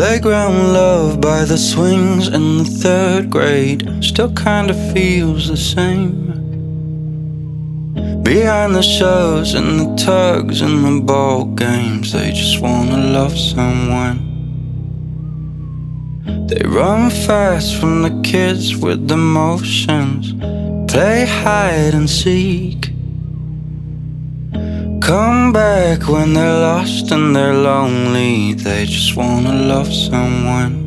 Playground love by the swings in the third grade still kinda feels the same. Behind the shows and the tugs and the ball games, they just wanna love someone. They run fast from the kids with the motions, play hide and seek. Come back when they're lost and they're lonely, they just wanna love someone.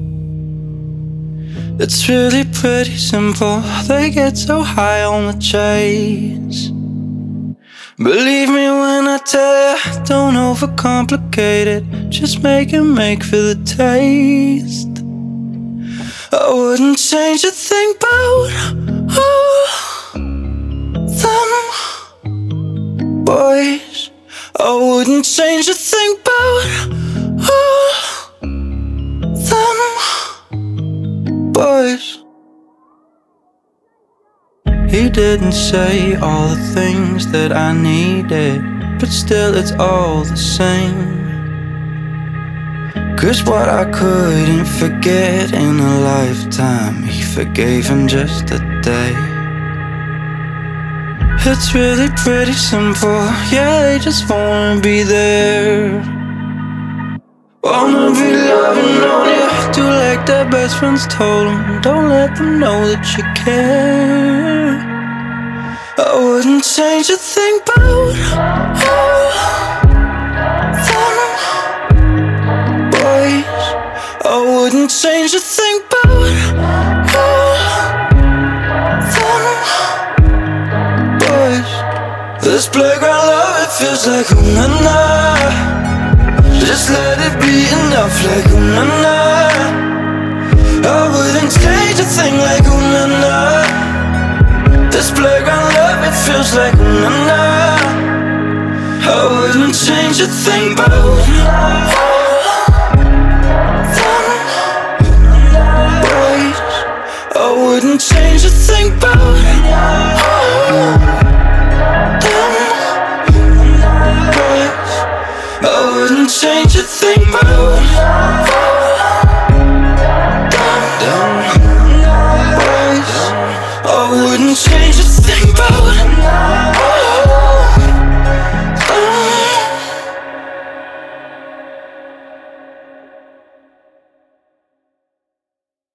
It's really pretty simple, they get so high on the chase. Believe me when I tell ya, don't overcomplicate it, just make it make for the taste. I wouldn't change a thing about all them boys. I wouldn't change a thing about all them boys. He didn't say all the things that I needed, but still it's all the same. 'Cause what I couldn't forget in a lifetime, he forgave in just a day. It's really pretty simple, yeah, they just wanna be there. Wanna be loving on you, do like their best friends told them. Don't let them know that you care. I wouldn't change a thing about all them boys. I wouldn't change a thing about all them boys. This playground love, it feels like ooh-na-na. Just let it be enough, like ooh-na-na. I wouldn't change a thing like ooh-na-na. This playground love, it feels like ooh-na-na. I wouldn't change a thing about all them boys. I wouldn't change a thing about all them boys. I wouldn't change a thing about them boys. I wouldn't change